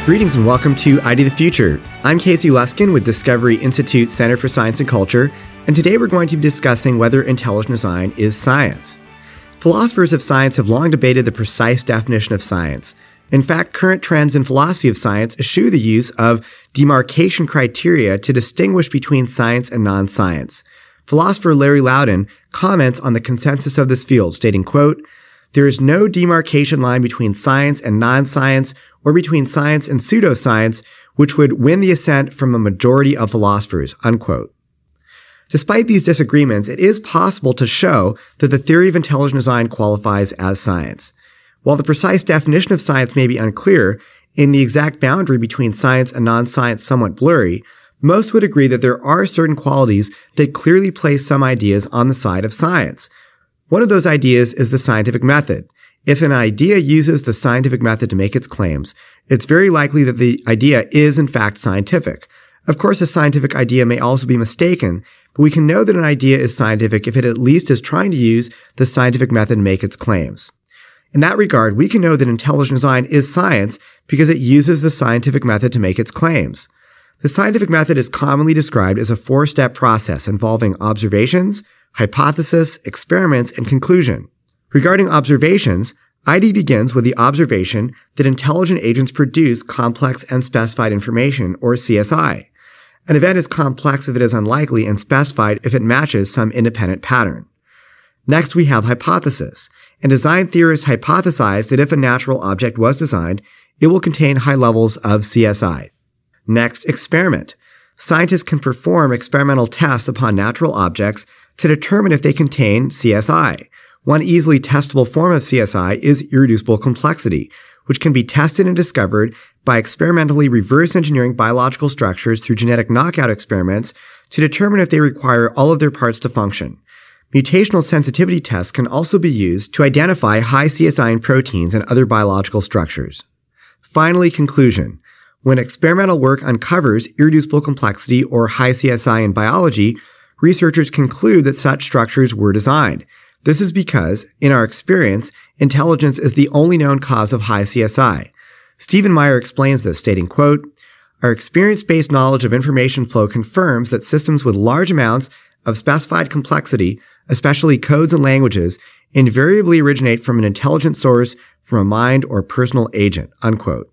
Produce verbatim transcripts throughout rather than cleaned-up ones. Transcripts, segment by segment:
Greetings and welcome to I D the Future. I'm Casey Luskin with Discovery Institute Center for Science and Culture, and today we're going to be discussing whether intelligent design is science. Philosophers of science have long debated the precise definition of science. In fact, current trends in philosophy of science eschew the use of demarcation criteria to distinguish between science and non-science. Philosopher Larry Loudon comments on the consensus of this field, stating, quote, "There is no demarcation line between science and non-science or between science and pseudoscience, which would win the assent from a majority of philosophers," unquote. Despite these disagreements, it is possible to show that the theory of intelligent design qualifies as science. While the precise definition of science may be unclear, and the exact boundary between science and non-science somewhat blurry, most would agree that there are certain qualities that clearly place some ideas on the side of science. One of those ideas is the scientific method. If an idea uses the scientific method to make its claims, it's very likely that the idea is in fact scientific. Of course, a scientific idea may also be mistaken, but we can know that an idea is scientific if it at least is trying to use the scientific method to make its claims. In that regard, we can know that intelligent design is science because it uses the scientific method to make its claims. The scientific method is commonly described as a four-step process involving observations, hypothesis, experiments, and conclusion. Regarding observations, I D begins with the observation that intelligent agents produce complex and specified information, or C S I. An event is complex if it is unlikely and specified if it matches some independent pattern. Next, we have hypothesis. And design theorists hypothesize that if a natural object was designed, it will contain high levels of C S I. Next, experiment. Scientists can perform experimental tests upon natural objects to determine if they contain C S I. One easily testable form of C S I is irreducible complexity, which can be tested and discovered by experimentally reverse engineering biological structures through genetic knockout experiments to determine if they require all of their parts to function. Mutational sensitivity tests can also be used to identify high C S I in proteins and other biological structures. Finally, conclusion. When experimental work uncovers irreducible complexity or high C S I in biology, researchers conclude that such structures were designed. This is because, in our experience, intelligence is the only known cause of high C S I. Stephen Meyer explains this, stating, quote, "Our experience-based knowledge of information flow confirms that systems with large amounts of specified complexity, especially codes and languages, invariably originate from an intelligent source, from a mind or personal agent," unquote.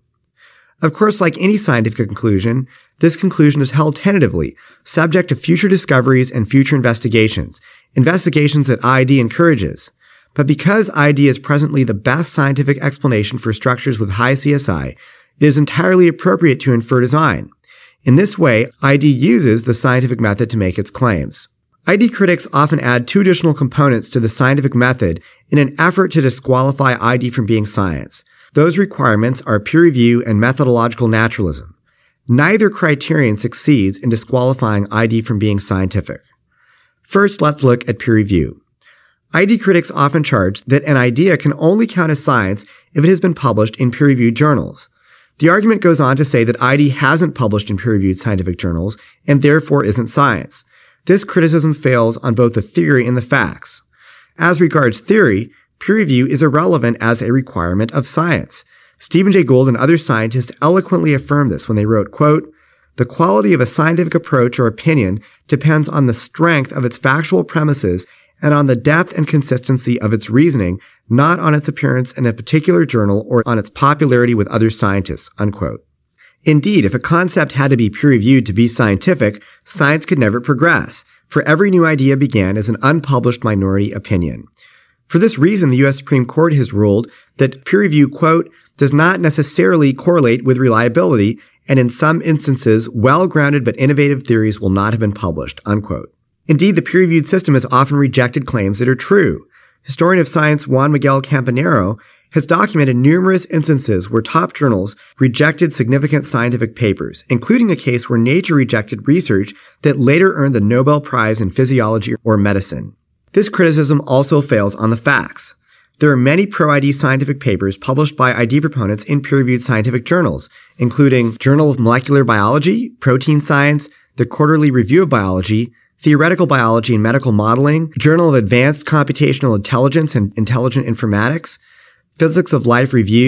Of course, like any scientific conclusion, this conclusion is held tentatively, subject to future discoveries and future investigations, investigations that I D encourages. But because I D is presently the best scientific explanation for structures with high C S I, it is entirely appropriate to infer design. In this way, I D uses the scientific method to make its claims. I D critics often add two additional components to the scientific method in an effort to disqualify I D from being science. Those requirements are peer review and methodological naturalism. Neither criterion succeeds in disqualifying I D from being scientific. First, let's look at peer review. I D critics often charge that an idea can only count as science if it has been published in peer-reviewed journals. The argument goes on to say that I D hasn't published in peer-reviewed scientific journals and therefore isn't science. This criticism fails on both the theory and the facts. As regards theory, peer review is irrelevant as a requirement of science. Stephen Jay Gould and other scientists eloquently affirmed this when they wrote, quote, "The quality of a scientific approach or opinion depends on the strength of its factual premises and on the depth and consistency of its reasoning, not on its appearance in a particular journal or on its popularity with other scientists," unquote. Indeed, if a concept had to be peer-reviewed to be scientific, science could never progress, for every new idea began as an unpublished minority opinion. For this reason, the U S Supreme Court has ruled that peer review, quote, "does not necessarily correlate with reliability, and in some instances, well-grounded but innovative theories will not have been published," unquote. Indeed, the peer-reviewed system has often rejected claims that are true. Historian of science Juan Miguel Campanero has documented numerous instances where top journals rejected significant scientific papers, including a case where Nature rejected research that later earned the Nobel Prize in Physiology or Medicine. This criticism also fails on the facts. There are many pro-I D scientific papers published by I D proponents in peer-reviewed scientific journals, including Journal of Molecular Biology, Protein Science, the Quarterly Review of Biology, Theoretical Biology and Medical Modeling, Journal of Advanced Computational Intelligence and Intelligent Informatics, Physics of Life Reviews,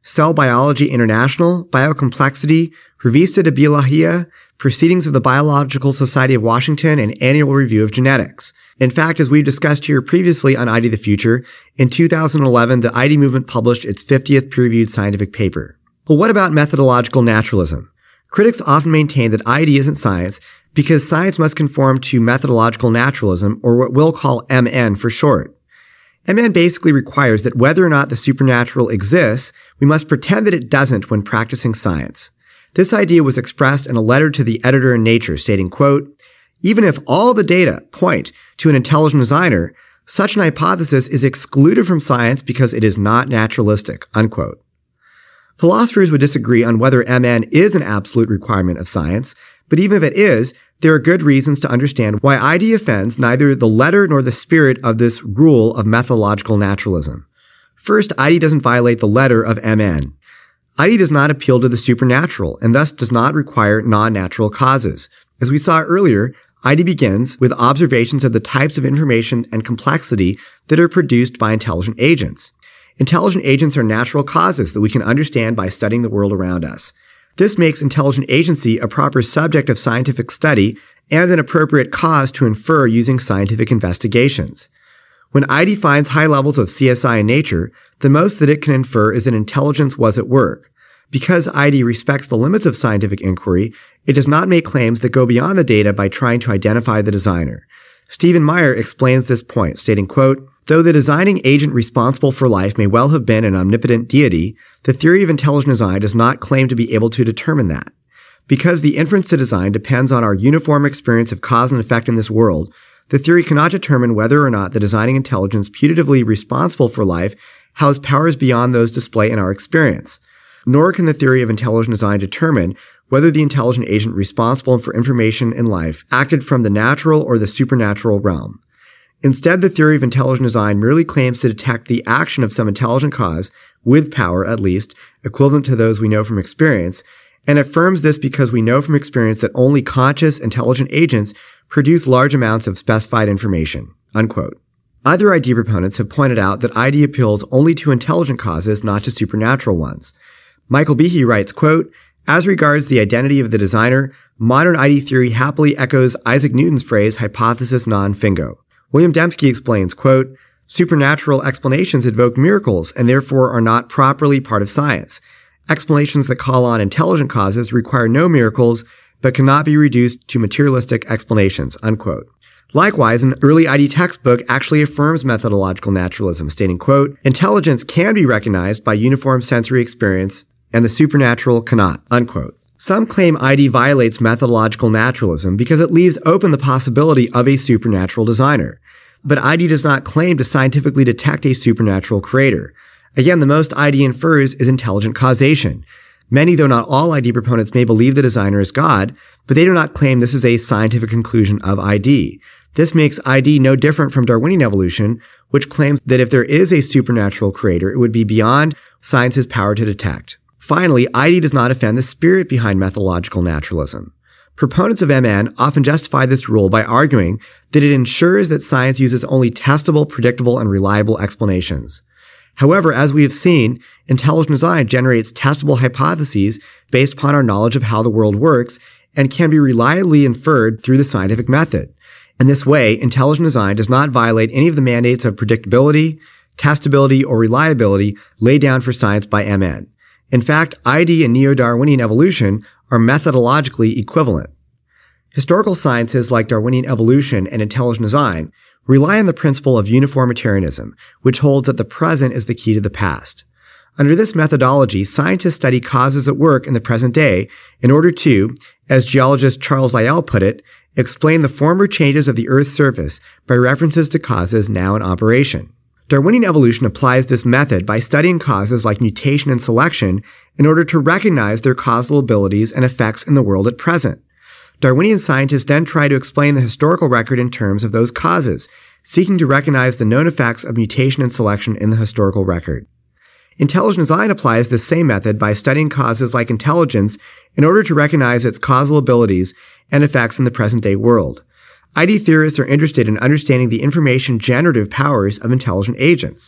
Cell Biology International, Biocomplexity, Revista de Biología, Proceedings of the Biological Society of Washington, and Annual Review of Genetics. In fact, as we've discussed here previously on I D the Future, in two thousand eleven, the I D movement published its fiftieth peer-reviewed scientific paper. But what about methodological naturalism? Critics often maintain that I D isn't science because science must conform to methodological naturalism, or what we'll call M N for short. M N basically requires that whether or not the supernatural exists, we must pretend that it doesn't when practicing science. This idea was expressed in a letter to the editor in Nature stating, quote, "Even if all the data point to an intelligent designer, such an hypothesis is excluded from science because it is not naturalistic," unquote. Philosophers would disagree on whether M N is an absolute requirement of science, but even if it is, there are good reasons to understand why I D offends neither the letter nor the spirit of this rule of methodological naturalism. First, I D doesn't violate the letter of M N. I D does not appeal to the supernatural and thus does not require non-natural causes. As we saw earlier, I D begins with observations of the types of information and complexity that are produced by intelligent agents. Intelligent agents are natural causes that we can understand by studying the world around us. This makes intelligent agency a proper subject of scientific study and an appropriate cause to infer using scientific investigations. When I D finds high levels of C S I in nature, the most that it can infer is that intelligence was at work. Because I D respects the limits of scientific inquiry, it does not make claims that go beyond the data by trying to identify the designer. Stephen Meyer explains this point, stating, quote, "Though the designing agent responsible for life may well have been an omnipotent deity, the theory of intelligent design does not claim to be able to determine that. Because the inference to design depends on our uniform experience of cause and effect in this world, the theory cannot determine whether or not the designing intelligence putatively responsible for life has powers beyond those displayed in our experience. Nor can the theory of intelligent design determine whether the intelligent agent responsible for information in life acted from the natural or the supernatural realm. Instead, the theory of intelligent design merely claims to detect the action of some intelligent cause, with power at least, equivalent to those we know from experience, and affirms this because we know from experience that only conscious, intelligent agents produce large amounts of specified information," unquote. Other I D proponents have pointed out that I D appeals only to intelligent causes, not to supernatural ones. Michael Behe writes, quote, "As regards the identity of the designer, modern I D theory happily echoes Isaac Newton's phrase hypothesis non fingo." William Dembski explains, quote, "Supernatural explanations invoke miracles and therefore are not properly part of science. Explanations that call on intelligent causes require no miracles, but cannot be reduced to materialistic explanations," unquote. Likewise, an early I D textbook actually affirms methodological naturalism, stating, quote, "Intelligence can be recognized by uniform sensory experience, and the supernatural cannot," unquote. Some claim I D violates methodological naturalism because it leaves open the possibility of a supernatural designer. But I D does not claim to scientifically detect a supernatural creator. Again, the most I D infers is intelligent causation. Many, though not all I D proponents may believe the designer is God, but they do not claim this is a scientific conclusion of I D. This makes I D no different from Darwinian evolution, which claims that if there is a supernatural creator, it would be beyond science's power to detect. Finally, I D does not offend the spirit behind methodological naturalism. Proponents of M N often justify this rule by arguing that it ensures that science uses only testable, predictable, and reliable explanations. However, as we have seen, intelligent design generates testable hypotheses based upon our knowledge of how the world works and can be reliably inferred through the scientific method. In this way, intelligent design does not violate any of the mandates of predictability, testability, or reliability laid down for science by M N. In fact, I D and Neo-Darwinian evolution are methodologically equivalent. Historical sciences like Darwinian evolution and intelligent design rely on the principle of uniformitarianism, which holds that the present is the key to the past. Under this methodology, scientists study causes at work in the present day in order to, as geologist Charles Lyell put it, explain the former changes of the Earth's surface by references to causes now in operation. Darwinian evolution applies this method by studying causes like mutation and selection in order to recognize their causal abilities and effects in the world at present. Darwinian scientists then try to explain the historical record in terms of those causes, seeking to recognize the known effects of mutation and selection in the historical record. Intelligent design applies this same method by studying causes like intelligence in order to recognize its causal abilities and effects in the present-day world. I D theorists are interested in understanding the information generative powers of intelligent agents.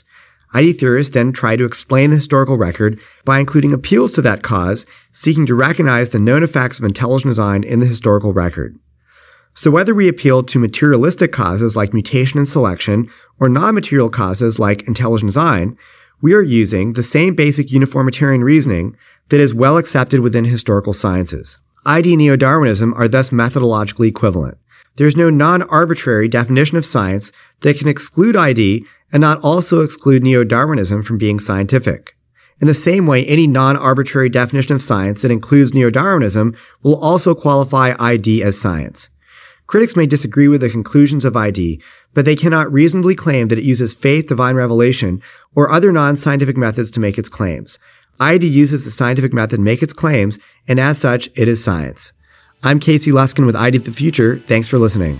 I D theorists then try to explain the historical record by including appeals to that cause, seeking to recognize the known effects of intelligent design in the historical record. So whether we appeal to materialistic causes like mutation and selection, or non-material causes like intelligent design, we are using the same basic uniformitarian reasoning that is well accepted within historical sciences. I D and neo-Darwinism are thus methodologically equivalent. There is no non-arbitrary definition of science that can exclude I D and not also exclude neo-Darwinism from being scientific. In the same way, any non-arbitrary definition of science that includes neo-Darwinism will also qualify I D as science. Critics may disagree with the conclusions of I D, but they cannot reasonably claim that it uses faith, divine revelation, or other non-scientific methods to make its claims. I D uses the scientific method to make its claims, and as such, it is science. I'm Casey Luskin with I D the Future. Thanks for listening.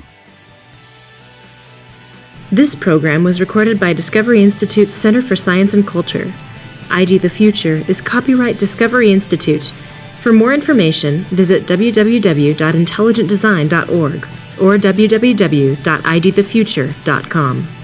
This program was recorded by Discovery Institute's Center for Science and Culture. I D the Future is copyright Discovery Institute. For more information, visit w w w dot intelligent design dot org or w w w dot i d the future dot com.